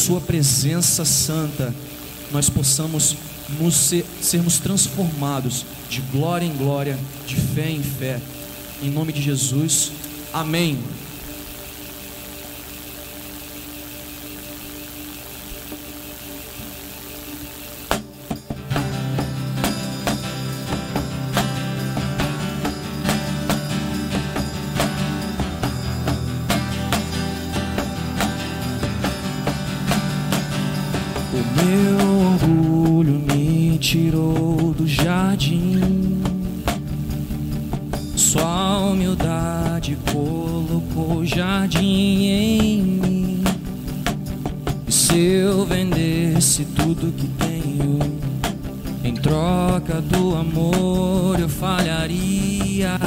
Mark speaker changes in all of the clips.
Speaker 1: sua presença santa, nós possamos sermos transformados de glória em glória, de fé em fé, em nome de Jesus, amém.
Speaker 2: Meu orgulho me tirou do jardim, sua humildade colocou jardim em mim. E se eu vendesse tudo que tenho em troca do amor, eu falharia.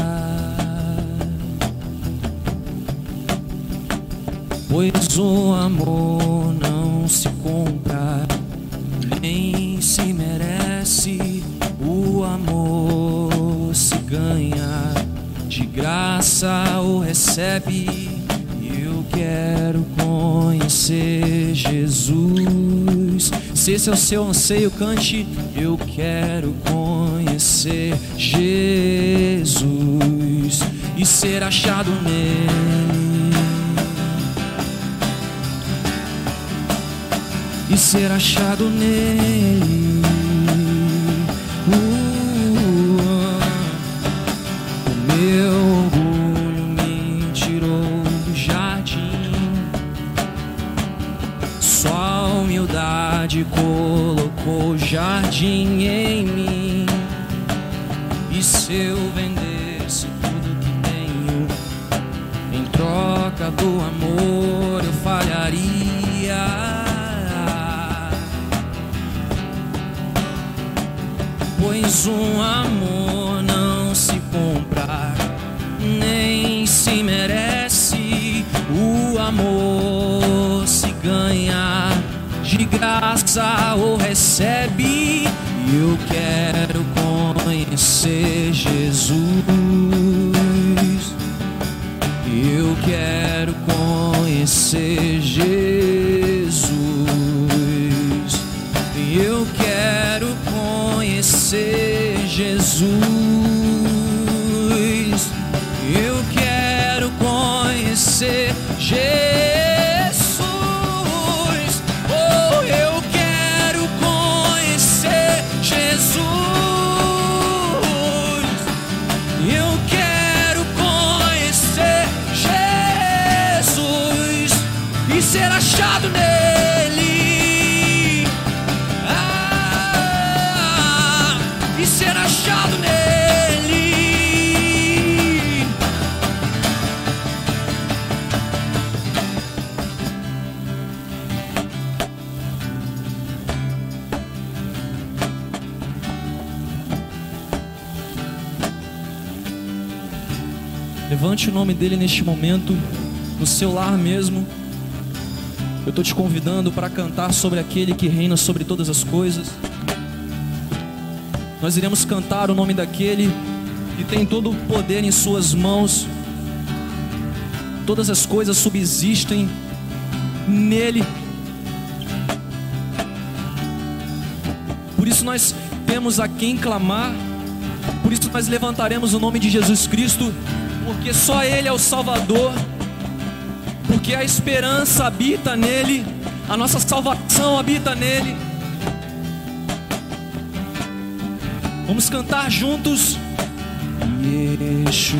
Speaker 2: Pois o amor não se compra, nem se merece. O amor se ganha, de graça o recebe. Eu quero conhecer Jesus. Se esse é o seu anseio, cante: eu quero conhecer Jesus e ser achado nele. E ser achado nele. O meu orgulho me tirou do jardim, sua humildade colocou jardim em mim. E se eu vendesse tudo que tenho em troca do amor, eu falharia. Pois um amor não se compra, nem se merece. O amor se ganha, de graça o recebe. Eu quero conhecer Jesus. Eu quero conhecer Jesus. Eu quero conhecer Jesus. Eu quero conhecer Jesus. Oh, eu quero conhecer Jesus. Eu quero conhecer Jesus e ser achado nele. Ser achado nele. Levante o nome dele neste momento, no seu lar mesmo. Eu estou te convidando para cantar sobre aquele que reina sobre todas as coisas. Nós iremos cantar o nome daquele que tem todo o poder em suas mãos. Todas as coisas subsistem nele. Por isso nós temos a quem clamar. Por isso nós levantaremos o nome de Jesus Cristo, porque só Ele é o Salvador, porque a esperança habita nele, a nossa salvação habita nele. Vamos cantar juntos. Yeshua,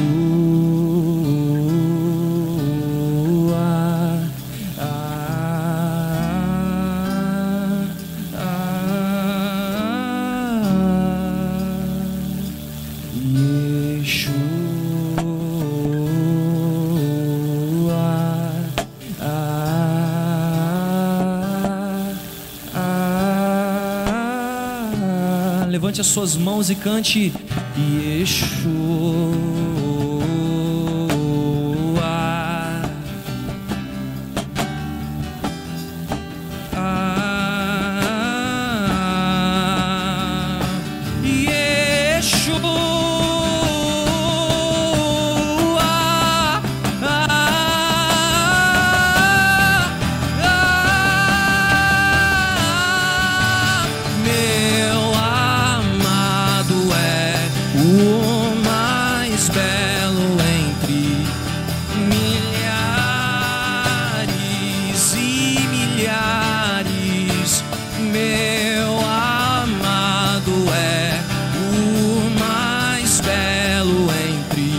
Speaker 2: levante as suas mãos e cante Yeshua. milhares. Meu amado é o mais belo entre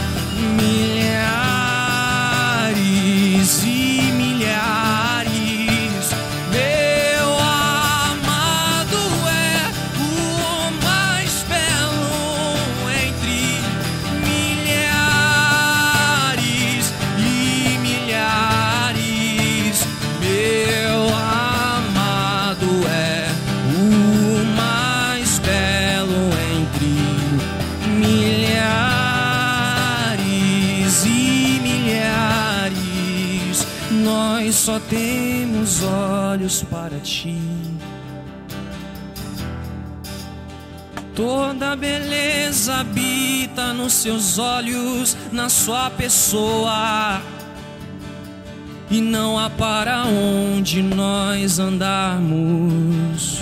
Speaker 2: milhares e milhares. Meu amado é o mais belo entre milhares e milhares. Meu amado é o mais belo entre milhares e milhares. Nós só temos olhos para ti. Toda beleza habita nos seus olhos, na sua pessoa. E não há para onde nós andarmos.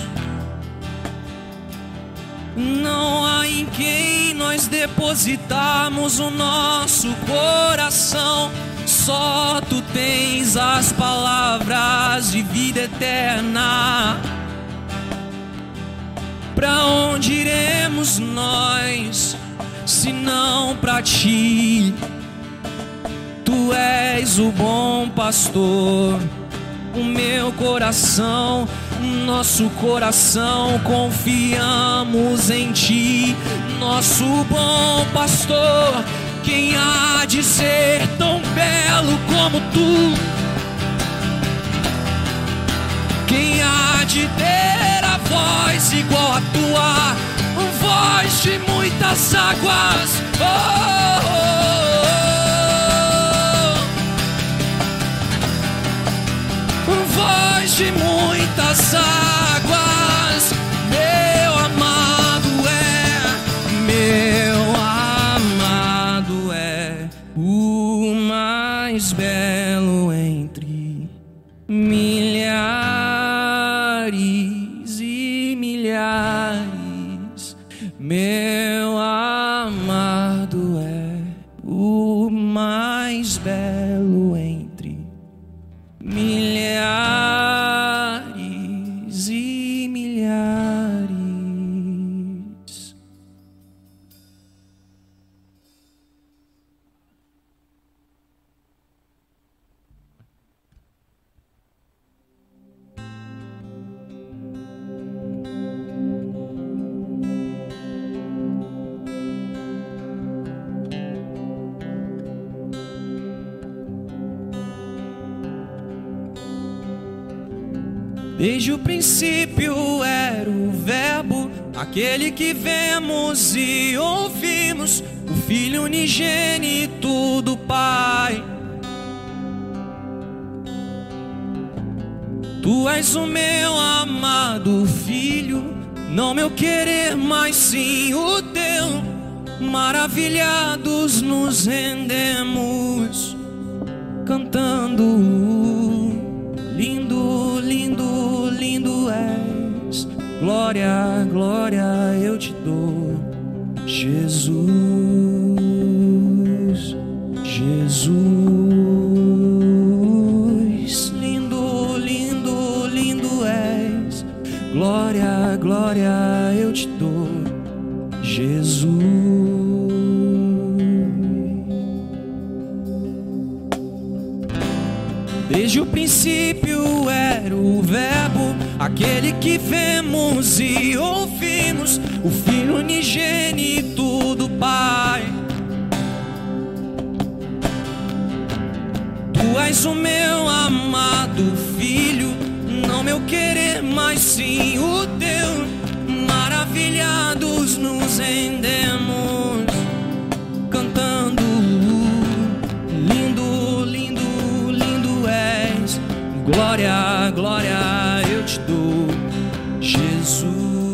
Speaker 2: Não há em quem nós depositarmos o nosso coração. Só tu tens as palavras de vida eterna. Pra onde iremos nós, se não pra ti? Tu és o bom pastor. O meu coração, nosso coração, confiamos em ti. Nosso bom pastor, quem há de ser tão belo como tu? Quem há de ter a voz igual a tua? Voz de muitas águas. Oh, oh, oh. Voz de muitas águas. Meu amado é o mais belo entre milhares e milhares. Meu amado é o mais belo entre milhares e milhares. Desde o princípio era o Verbo, aquele que vemos e ouvimos, o Filho unigênito do Pai. Tu és o meu amado Filho, não meu querer, mas sim o teu. Maravilhados nos rendemos, cantando: lindo, lindo, lindo és. Glória, glória eu te dou, Jesus, Jesus. Lindo, lindo, lindo és. Glória, glória eu te dou, Jesus. Desde o princípio era o Verbo, aquele que vemos e ouvimos, o Filho unigênito do Pai. Tu és o meu amado Filho, não meu querer, mas sim o teu. Maravilhados nos rendemos, cantando: lindo, lindo, lindo és. Glória, glória eu te dou, Jesus,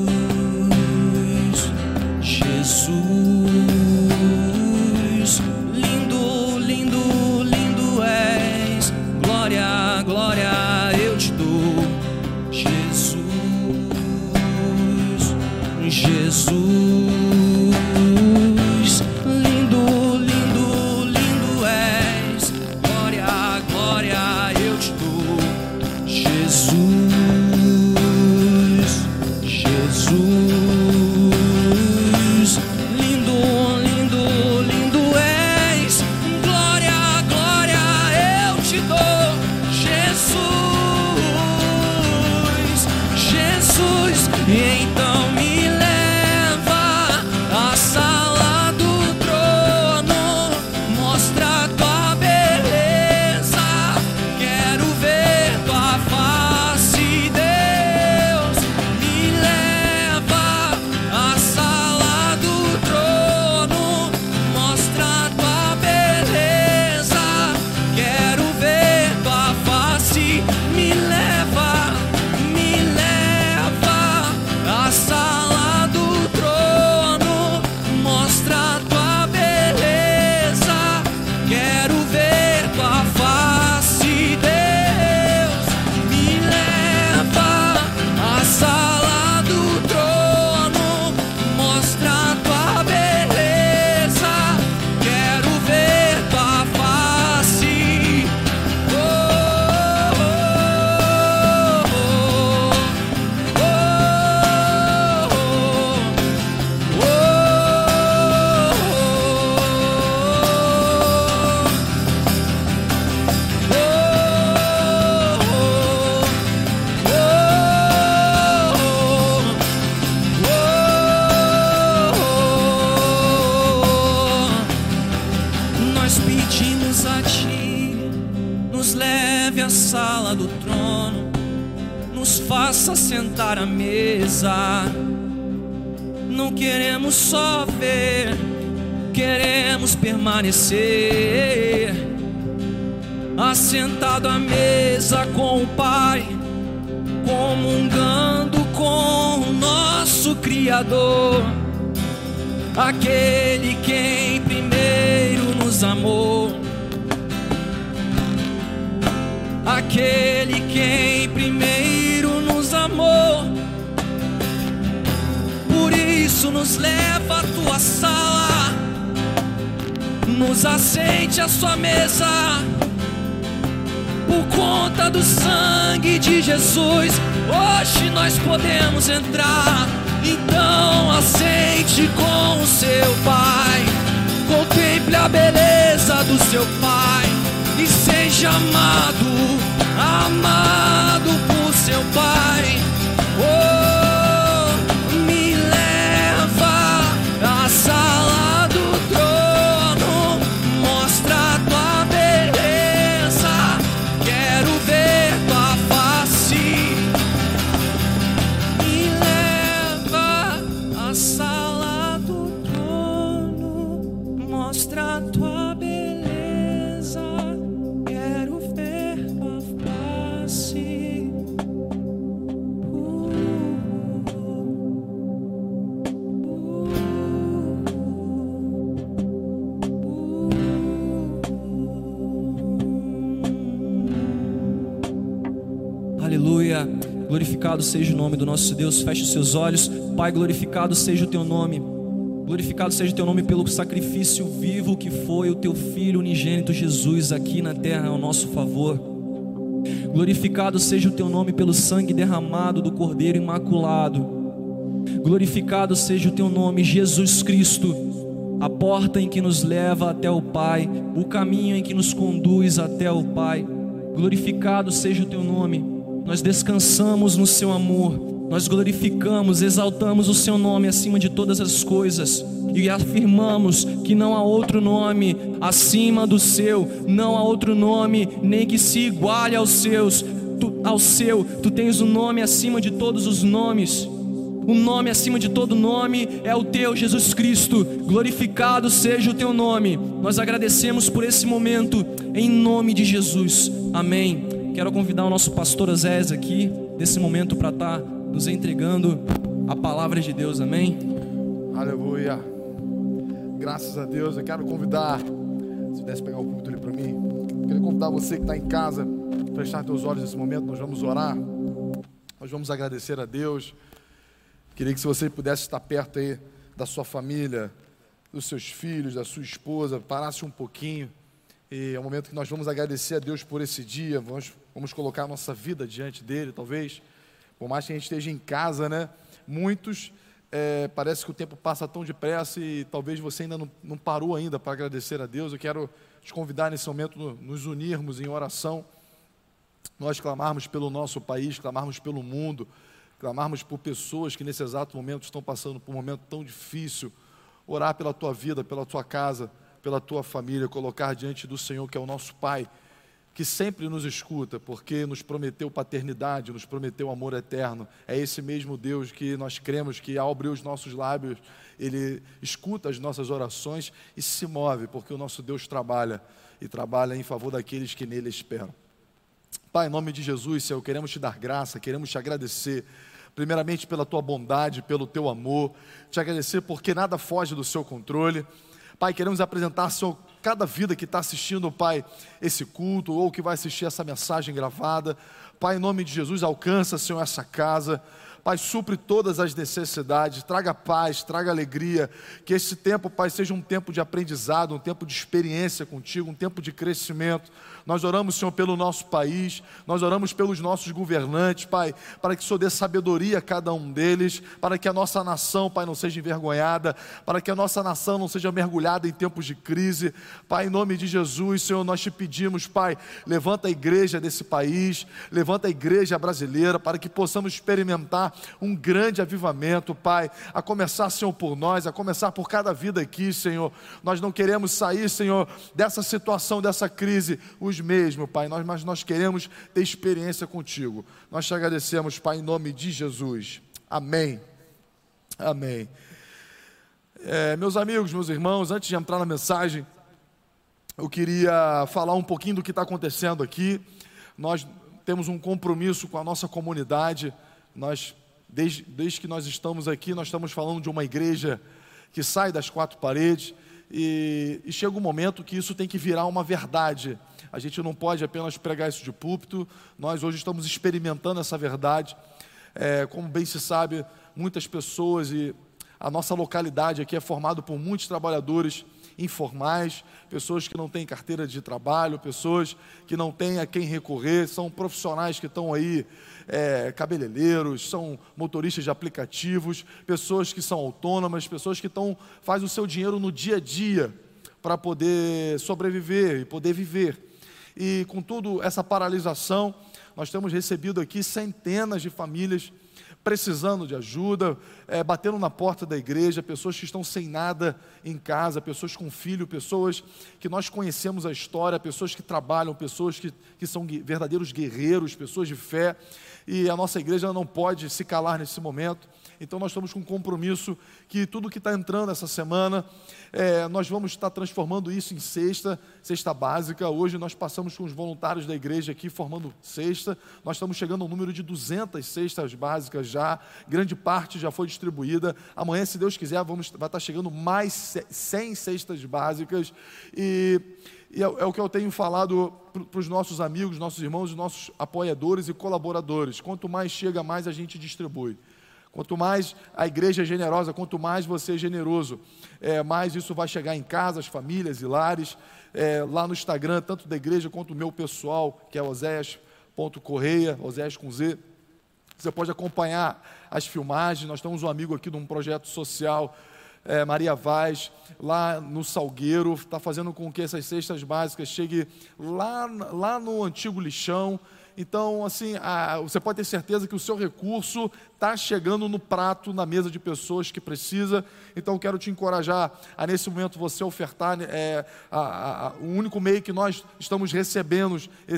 Speaker 2: Jesus. Lindo, lindo, lindo és. Glória, glória eu te dou, Jesus, Jesus. Lindo, lindo, lindo és. Glória, glória eu te dou, Jesus. sala do trono, nos faça sentar à mesa. Não queremos só ver, queremos permanecer assentado à mesa com o Pai, comungando com o nosso Criador, aquele quem primeiro nos amou, aquele quem primeiro nos amou. Por isso nos leva à tua sala, nos assente à sua mesa. Por conta do sangue de Jesus, hoje nós podemos entrar. Então assente com o seu Pai, contemple a beleza do seu Pai e seja amado, amado por seu Pai. Oh, me leva à sala do trono, mostra a tua beleza, quero ver tua face. Me leva à sala do trono, mostra a tua beleza, quero ver tua face. Aleluia, glorificado seja o nome do nosso Deus. Feche os seus olhos. Pai, glorificado seja o teu nome. Glorificado seja o teu nome pelo sacrifício vivo que foi o teu Filho unigênito Jesus aqui na terra ao nosso favor. Glorificado seja o teu nome pelo sangue derramado do Cordeiro Imaculado. Glorificado seja o teu nome, Jesus Cristo, a porta em que nos leva até o Pai, o caminho em que nos conduz até o Pai. Glorificado seja o teu nome. Nós descansamos no seu amor, nós glorificamos, exaltamos o seu nome acima de todas as coisas e afirmamos que não há outro nome acima do seu, não há outro nome nem que se iguale aos seus. Tu tens o nome acima de todos os nomes. O nome acima de todo nome é o teu, Jesus Cristo. Glorificado seja o teu nome. Nós agradecemos por esse momento, em nome de Jesus, amém. Quero convidar o nosso pastor Osés aqui, nesse momento, para estar nos entregando a palavra de Deus, amém?
Speaker 3: Aleluia, graças a Deus. Eu quero convidar, se pudesse pegar o púlpito ali para mim, eu quero convidar você que está em casa, fechar teus olhos nesse momento. Nós vamos orar, nós vamos agradecer a Deus. Queria que, se você pudesse estar perto aí da sua família, dos seus filhos, da sua esposa, parasse um pouquinho. E é o momento que nós vamos agradecer a Deus por esse dia. Vamos colocar a nossa vida diante dele, talvez. Por mais que a gente esteja em casa, né? Muitos, parece que o tempo passa tão depressa e talvez você ainda não parou ainda para agradecer a Deus. Eu quero te convidar nesse momento, nos unirmos em oração. Nós clamarmos pelo nosso país, clamarmos pelo mundo, clamarmos por pessoas que nesse exato momento estão passando por um momento tão difícil. Orar pela tua vida, pela tua casa, pela tua família, colocar diante do Senhor, que é o nosso Pai, que sempre nos escuta, porque nos prometeu paternidade, nos prometeu amor eterno. É esse mesmo Deus que nós cremos que, ao abrir os nossos lábios, Ele escuta as nossas orações e se move, porque o nosso Deus trabalha, e trabalha em favor daqueles que nele esperam. Pai, em nome de Jesus, Senhor, queremos te dar graça, queremos te agradecer, primeiramente pela tua bondade, pelo teu amor, te agradecer porque nada foge do seu controle. Pai, queremos apresentar, Senhor, cada vida que está assistindo, Pai, esse culto, ou que vai assistir essa mensagem gravada. Pai, em nome de Jesus, alcança, Senhor, essa casa. Pai, supre todas as necessidades, traga paz, traga alegria, que esse tempo, Pai, seja um tempo de aprendizado, um tempo de experiência contigo, um tempo de crescimento. Nós oramos, Senhor, pelo nosso país, nós oramos pelos nossos governantes, Pai, para que o Senhor dê sabedoria a cada um deles, para que a nossa nação, Pai, não seja envergonhada, para que a nossa nação não seja mergulhada em tempos de crise. Pai, em nome de Jesus, Senhor, nós te pedimos, Pai, levanta a igreja desse país, levanta a igreja brasileira, para que possamos experimentar começar um grande avivamento, Pai, a começar, Senhor, por nós, a começar por cada vida aqui, Senhor. Nós não queremos sair, Senhor, dessa situação, dessa crise, os mesmos, Pai, mas nós queremos ter experiência contigo. Nós te agradecemos, Pai, em nome de Jesus. Amém. Amém. Meus amigos, meus irmãos, antes de entrar na mensagem, eu queria falar um pouquinho do que está acontecendo aqui. Nós temos um compromisso com a nossa comunidade. Desde que nós estamos aqui, nós estamos falando de uma igreja que sai das quatro paredes e chega um momento que isso tem que virar uma verdade. A gente não pode apenas pregar isso de púlpito. Nós hoje estamos experimentando essa verdade. Como bem se sabe, muitas pessoas, e a nossa localidade aqui é formada por muitos trabalhadores informais, pessoas que não têm carteira de trabalho, pessoas que não têm a quem recorrer, são profissionais que estão aí, cabeleireiros, são motoristas de aplicativos, pessoas que são autônomas, pessoas que fazem o seu dinheiro no dia a dia para poder sobreviver e poder viver. E com tudo essa paralisação, nós temos recebido aqui centenas de famílias precisando de ajuda, batendo na porta da igreja, pessoas que estão sem nada em casa, pessoas com filho, pessoas que nós conhecemos a história, pessoas que trabalham, pessoas que são verdadeiros guerreiros, pessoas de fé, e a nossa igreja não pode se calar nesse momento. Então nós estamos com um compromisso que tudo que está entrando essa semana, nós vamos estar transformando isso em cesta básica. Hoje nós passamos com os voluntários da igreja aqui formando cesta. Nós estamos chegando ao número de 200 cestas básicas já, grande parte já foi distribuída. Amanhã, se Deus quiser, vai estar chegando mais 100 cestas básicas. E é o que eu tenho falado para os nossos amigos, nossos irmãos, os nossos apoiadores e colaboradores. Quanto mais chega, mais a gente distribui. Quanto mais a igreja é generosa, quanto mais você é generoso, mais isso vai chegar em casas, famílias e lares. Lá no Instagram, tanto da igreja quanto o meu pessoal, que é oséias.correia, Oséias com Z. Você pode acompanhar as filmagens. Nós temos um amigo aqui de um projeto social, Maria Vaz, lá no Salgueiro, está fazendo com que essas cestas básicas cheguem lá no antigo lixão. Então, assim, você pode ter certeza que o seu recurso está chegando no prato, na mesa de pessoas que precisa. Então, quero te encorajar a, nesse momento, você ofertar. O único meio que nós estamos recebendo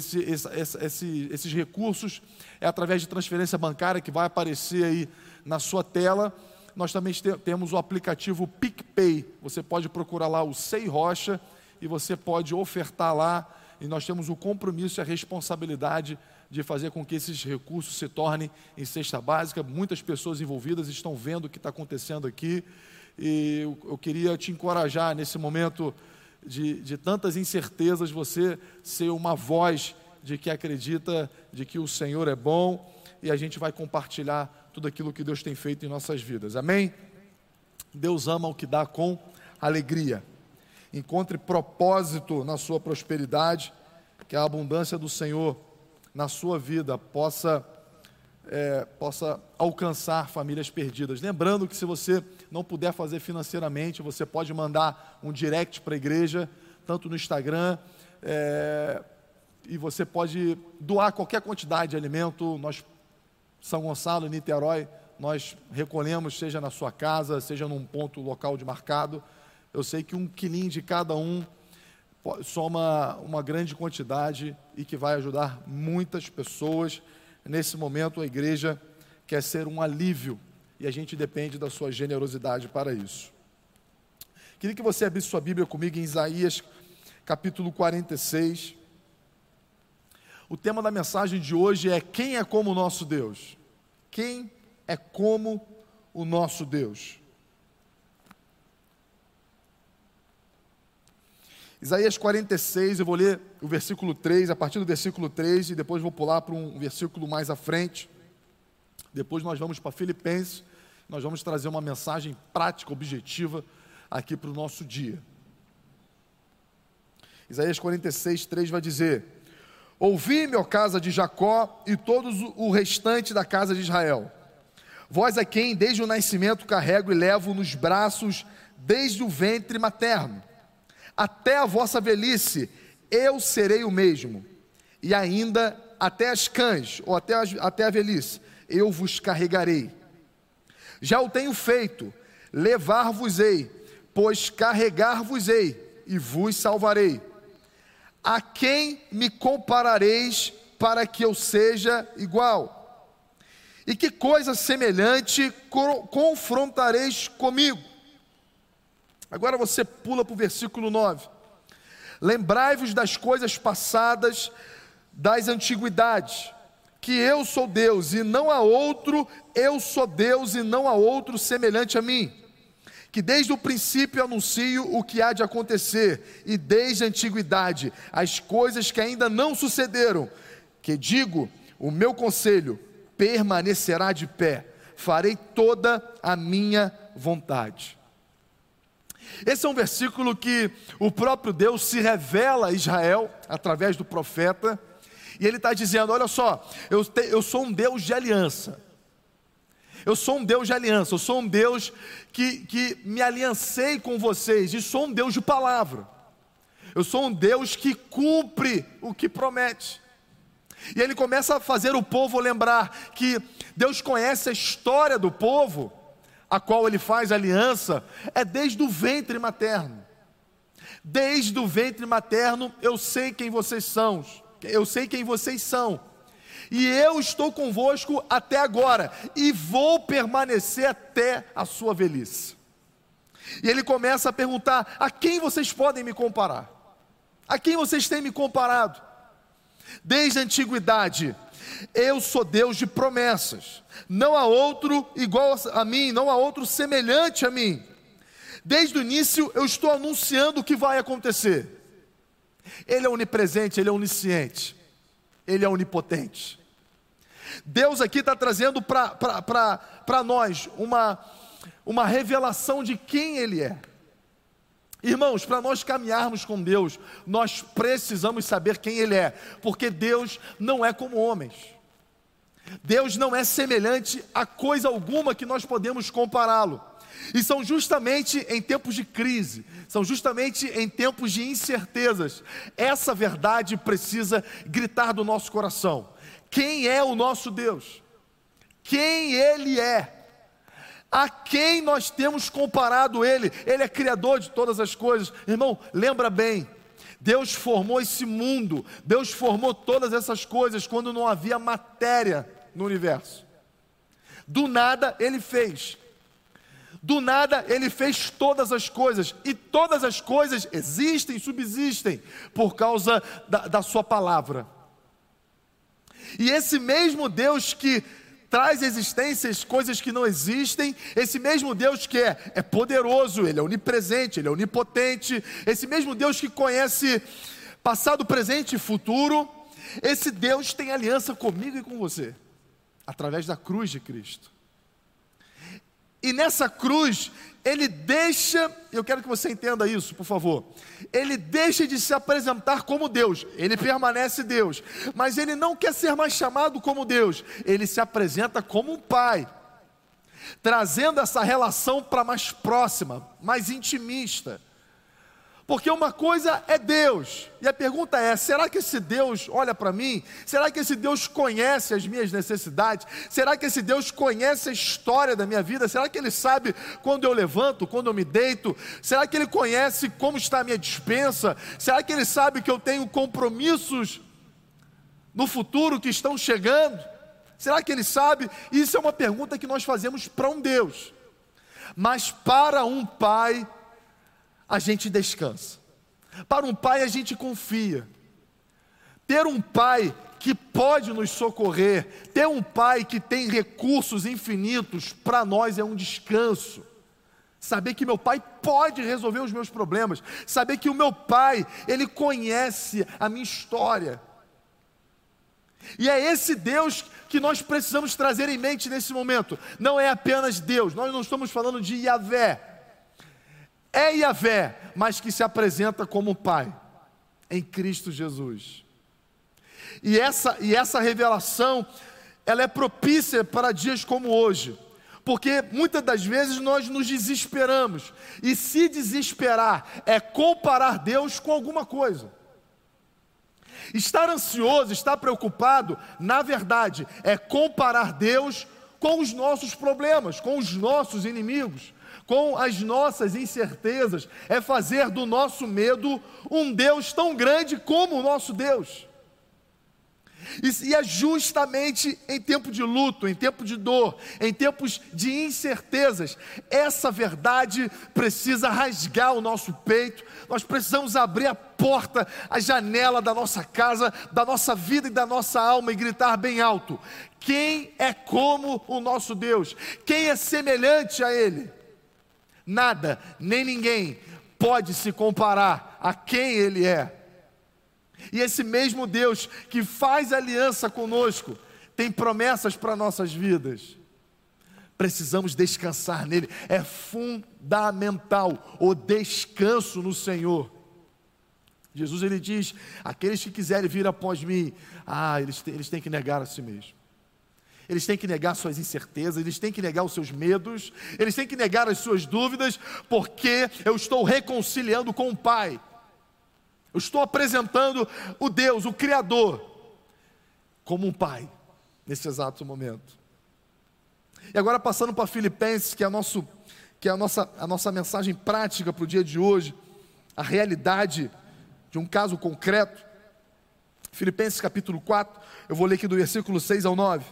Speaker 3: esses recursos é através de transferência bancária, que vai aparecer aí na sua tela. Nós também temos o aplicativo PicPay. Você pode procurar lá o Sei Rocha e você pode ofertar lá. E nós temos o compromisso e a responsabilidade de fazer com que esses recursos se tornem em cesta básica. Muitas pessoas envolvidas estão vendo o que está acontecendo aqui. E eu queria te encorajar nesse momento de tantas incertezas, você ser uma voz de que acredita de que o Senhor é bom, e a gente vai compartilhar tudo aquilo que Deus tem feito em nossas vidas. Amém? Deus ama o que dá com alegria. Encontre propósito na sua prosperidade, que a abundância do Senhor na sua vida possa alcançar famílias perdidas. Lembrando que se você não puder fazer financeiramente, você pode mandar um direct para a igreja, tanto no Instagram, e você pode doar qualquer quantidade de alimento. Nós, São Gonçalo e Niterói, nós recolhemos, seja na sua casa, seja num ponto local de marcado. Eu sei que 1 quilinho de cada um soma uma grande quantidade e que vai ajudar muitas pessoas. Nesse momento, a igreja quer ser um alívio e a gente depende da sua generosidade para isso. Queria que você abrisse sua Bíblia comigo em Isaías, capítulo 46. O tema da mensagem de hoje é: quem é como o nosso Deus? Quem é como o nosso Deus? Isaías 46, eu vou ler o versículo 3, a partir do versículo 3, e depois vou pular para um versículo mais à frente. Depois nós vamos para Filipenses, nós vamos trazer uma mensagem prática, objetiva, aqui para o nosso dia. Isaías 46, 3 vai dizer: ouvi-me, ó casa de Jacó, e todos o restante da casa de Israel, vós a quem desde o nascimento carrego e levo nos braços desde o ventre materno. Até a vossa velhice, eu serei o mesmo, e ainda até as cães, ou até a velhice, eu vos carregarei. Já o tenho feito, levar-vos-ei, pois carregar-vos-ei, e vos salvarei. A quem me comparareis para que eu seja igual? E que coisa semelhante confrontareis comigo? Agora você pula para o versículo 9. Lembrai-vos das coisas passadas das antiguidades, que eu sou Deus e não há outro, eu sou Deus e não há outro semelhante a mim, que desde o princípio anuncio o que há de acontecer, e desde a antiguidade as coisas que ainda não sucederam, que digo, o meu conselho permanecerá de pé, farei toda a minha vontade. Esse é um versículo que o próprio Deus se revela a Israel através do profeta, e ele está dizendo: olha só, eu sou um Deus de aliança. Eu sou um Deus de aliança, eu sou um Deus que me aliancei com vocês, e sou um Deus de palavra. Eu sou um Deus que cumpre o que promete. E ele começa a fazer o povo lembrar que Deus conhece a história do povo, a qual ele faz aliança, é desde o ventre materno. Desde o ventre materno eu sei quem vocês são, e eu estou convosco até agora, e vou permanecer até a sua velhice. E ele começa a perguntar: a quem vocês podem me comparar? A quem vocês têm me comparado? Desde a antiguidade, eu sou Deus de promessas, não há outro igual a mim, não há outro semelhante a mim. Desde o início eu estou anunciando o que vai acontecer. Ele é onipresente, ele é onisciente, ele é onipotente. Deus aqui está trazendo para nós uma revelação de quem Ele é. Irmãos, para nós caminharmos com Deus, nós precisamos saber quem Ele é, porque Deus não é como homens. Deus não é semelhante a coisa alguma que nós podemos compará-lo. E são justamente em tempos de crise, são justamente em tempos de incertezas, essa verdade precisa gritar do nosso coração. Quem é o nosso Deus? Quem Ele é? A quem nós temos comparado Ele? Ele é criador de todas as coisas. Irmão, lembra bem, Deus formou esse mundo, Deus formou todas essas coisas quando não havia matéria no universo. Do nada Ele fez. Do nada Ele fez todas as coisas, e todas as coisas existem, subsistem por causa da sua palavra. E esse mesmo Deus que traz existências, coisas que não existem, esse mesmo Deus que é poderoso, Ele é onipresente, Ele é onipotente, esse mesmo Deus que conhece passado, presente e futuro, esse Deus tem aliança comigo e com você, através da cruz de Cristo. E nessa cruz, Ele deixa, eu quero que você entenda isso, por favor, Ele deixa de se apresentar como Deus, Ele permanece Deus, mas Ele não quer ser mais chamado como Deus, Ele se apresenta como um Pai, trazendo essa relação para mais próxima, mais intimista, porque uma coisa é Deus, e a pergunta é: será que esse Deus olha para mim? Será que esse Deus conhece as minhas necessidades? Será que esse Deus conhece a história da minha vida? Será que Ele sabe quando eu levanto, quando eu me deito? Será que Ele conhece como está a minha despensa? Será que Ele sabe que eu tenho compromissos no futuro que estão chegando? Será que Ele sabe? Isso é uma pergunta que nós fazemos para um Deus, mas para um Pai a gente descansa, para um Pai a gente confia. Ter um Pai que pode nos socorrer, ter um Pai que tem recursos infinitos, para nós é um descanso. Saber que meu Pai pode resolver os meus problemas, saber que o meu Pai, Ele conhece a minha história. E é esse Deus que nós precisamos trazer em mente nesse momento. Não é apenas Deus, nós não estamos falando de Yahvé. É Yahvé, mas que se apresenta como Pai, em Cristo Jesus. E essa revelação, ela é propícia para dias como hoje, porque muitas das vezes nós nos desesperamos, e se desesperar é comparar Deus com alguma coisa. Estar ansioso, estar preocupado, na verdade, é comparar Deus com os nossos problemas, com os nossos inimigos, com as nossas incertezas, é fazer do nosso medo um Deus tão grande como o nosso Deus. E é justamente em tempo de luto, em tempo de dor, em tempos de incertezas, essa verdade precisa rasgar o nosso peito. Nós precisamos abrir a porta, a janela da nossa casa, da nossa vida e da nossa alma e gritar bem alto: quem é como o nosso Deus? Quem é semelhante a Ele? Nada, nem ninguém pode se comparar a quem Ele é. E esse mesmo Deus que faz aliança conosco tem promessas para nossas vidas. Precisamos descansar nele. É fundamental o descanso no Senhor. Jesus, ele diz: aqueles que quiserem vir após mim, eles têm que negar a si mesmo. Eles têm que negar suas incertezas, eles têm que negar os seus medos, eles têm que negar as suas dúvidas, porque eu estou reconciliando com o Pai. Eu estou apresentando o Deus, o Criador, como um Pai, nesse exato momento. E agora passando para Filipenses, que é a nossa mensagem prática para o dia de hoje, a realidade de um caso concreto. Filipenses capítulo 4, eu vou ler aqui do versículo 6 ao 9.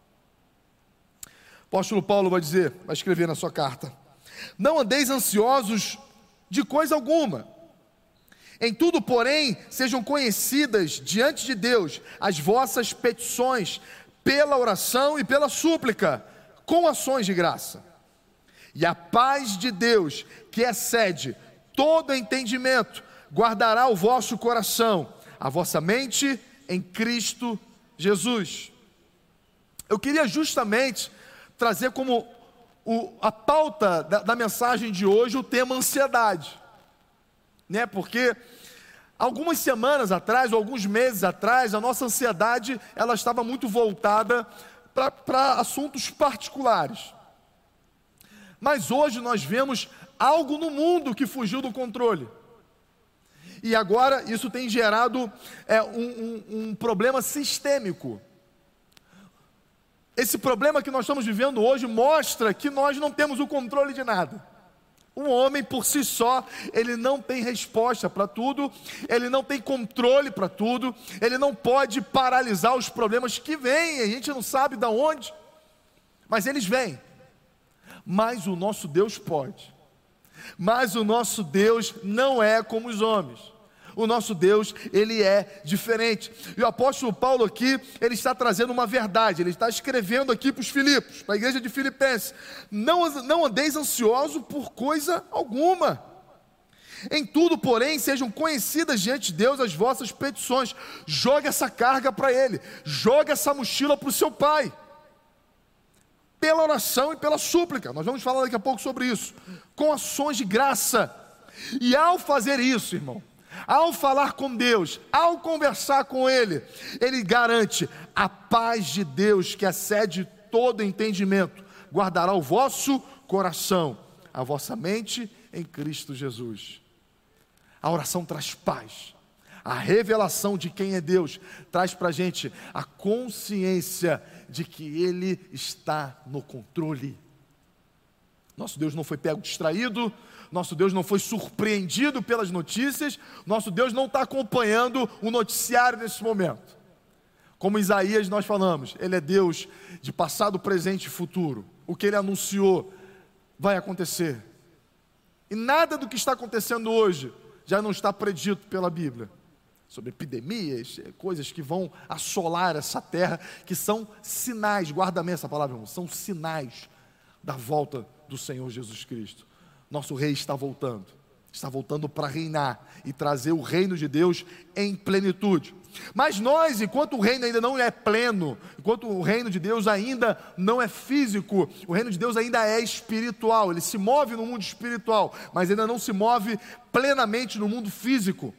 Speaker 3: O apóstolo Paulo vai escrever na sua carta: não andeis ansiosos de coisa alguma. Em tudo, porém, sejam conhecidas diante de Deus as vossas petições, pela oração e pela súplica, com ações de graça. E a paz de Deus, que excede todo entendimento, guardará o vosso coração, a vossa mente em Cristo Jesus. Eu queria justamente trazer como a pauta da mensagem de hoje o tema ansiedade. Porque algumas semanas atrás, ou alguns meses atrás, a nossa ansiedade ela estava muito voltada para assuntos particulares. Mas hoje nós vemos algo no mundo que fugiu do controle. E agora isso tem gerado um problema sistêmico. Esse problema que nós estamos vivendo hoje mostra que nós não temos o controle de nada. Um homem por si só, ele não tem resposta para tudo, ele não tem controle para tudo, ele não pode paralisar os problemas que vêm, a gente não sabe de onde, mas eles vêm. Mas o nosso Deus pode. Mas o nosso Deus não é como os homens. O nosso Deus, ele é diferente. E o apóstolo Paulo aqui, ele está trazendo uma verdade. Ele está escrevendo aqui para os Filipos, para a igreja de Filipenses: não andeis ansiosos por coisa alguma. Em tudo, porém, sejam conhecidas diante de Deus as vossas petições. Joga essa carga para Ele. Joga essa mochila para o seu Pai. Pela oração e pela súplica. Nós vamos falar daqui a pouco sobre isso. Com ações de graça. E ao fazer isso, irmão, ao falar com Deus, ao conversar com Ele, Ele garante: a paz de Deus, que excede todo entendimento, guardará o vosso coração, a vossa mente em Cristo Jesus. A oração traz paz. A revelação de quem é Deus traz para a gente a consciência de que Ele está no controle. Nosso Deus não foi pego distraído, nosso Deus não foi surpreendido pelas notícias, nosso Deus não está acompanhando o noticiário nesse momento. Como Isaías nós falamos, Ele é Deus de passado, presente e futuro. O que Ele anunciou vai acontecer. E nada do que está acontecendo hoje já não está predito pela Bíblia. Sobre epidemias, coisas que vão assolar essa terra, que são sinais, guarda bem essa palavra, irmão, são sinais da volta do Senhor Jesus Cristo. Nosso Rei está voltando para reinar e trazer o reino de Deus em plenitude. Mas nós, enquanto o reino ainda não é pleno, enquanto o reino de Deus ainda não é físico, o reino de Deus ainda é espiritual, ele se move no mundo espiritual, mas ainda não se move plenamente no mundo físico.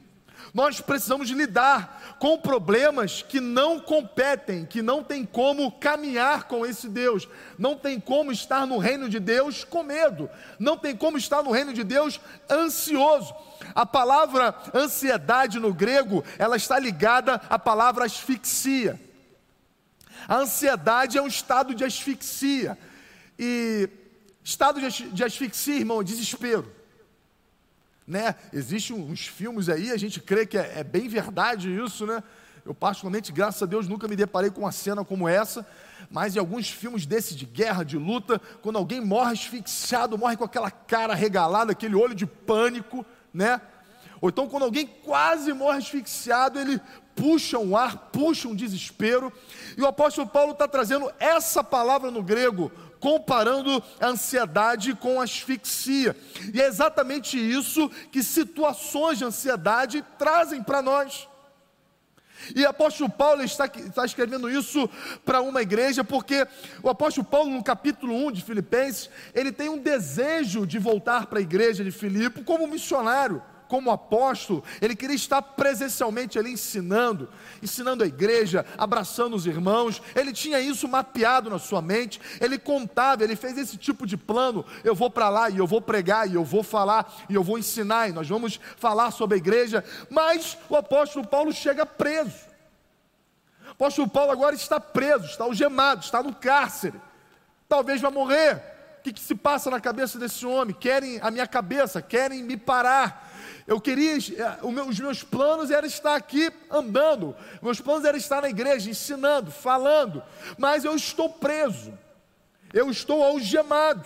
Speaker 3: Nós precisamos lidar com problemas que não competem, que não tem como caminhar com esse Deus, não tem como estar no reino de Deus com medo, não tem como estar no reino de Deus ansioso. A palavra ansiedade no grego, ela está ligada à palavra asfixia. A ansiedade é um estado de asfixia, e estado de asfixia, irmão, é desespero. Né? Existem uns filmes aí, a gente crê que é bem verdade isso, né? Eu particularmente, graças a Deus, nunca me deparei com uma cena como essa, mas em alguns filmes desses de guerra, de luta, quando alguém morre asfixiado, morre com aquela cara regalada, aquele olho de pânico, né? Ou então quando alguém quase morre asfixiado, ele puxa um ar, puxa um desespero, e o apóstolo Paulo está trazendo essa palavra no grego, comparando a ansiedade com a asfixia, e é exatamente isso que situações de ansiedade trazem para nós. E o apóstolo Paulo está escrevendo isso para uma igreja, porque o apóstolo Paulo, no capítulo 1 de Filipenses, ele tem um desejo de voltar para a igreja de Filipe como missionário, como apóstolo. Ele queria estar presencialmente ali ensinando a igreja, abraçando os irmãos. Ele tinha isso mapeado na sua mente, ele contava, ele fez esse tipo de plano: eu vou para lá e eu vou pregar, e eu vou falar, e eu vou ensinar, e nós vamos falar sobre a igreja. Mas o apóstolo Paulo chega preso. O apóstolo Paulo agora está preso, está algemado, está no cárcere, talvez vai morrer. O que se passa na cabeça desse homem? Querem a minha cabeça, querem me parar. Eu queria, os meus planos eram estar aqui andando, meus planos eram estar na igreja, ensinando, falando, mas eu estou preso, eu estou algemado,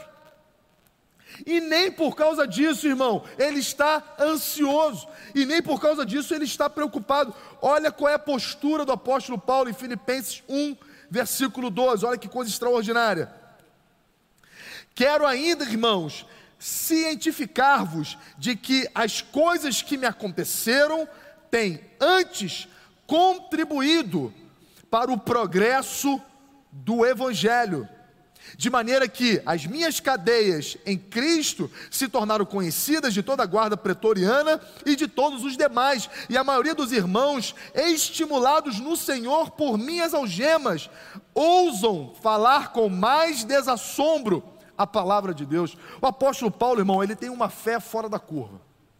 Speaker 3: e nem por causa disso, irmão, ele está ansioso, e nem por causa disso ele está preocupado. Olha qual é a postura do apóstolo Paulo em Filipenses 1, versículo 12, olha que coisa extraordinária. Quero ainda, irmãos, cientificar-vos de que as coisas que me aconteceram têm antes contribuído para o progresso do Evangelho, de maneira que as minhas cadeias em Cristo se tornaram conhecidas de toda a guarda pretoriana e de todos os demais, e a maioria dos irmãos, estimulados no Senhor por minhas algemas, ousam falar com mais desassombro a palavra de Deus. O apóstolo Paulo, irmão, ele tem uma fé fora da curva.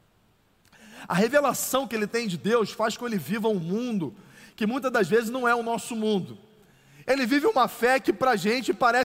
Speaker 3: A revelação que ele tem de Deus faz com que ele viva um mundo que muitas das vezes não é o nosso mundo. Ele vive uma fé que para a gente parece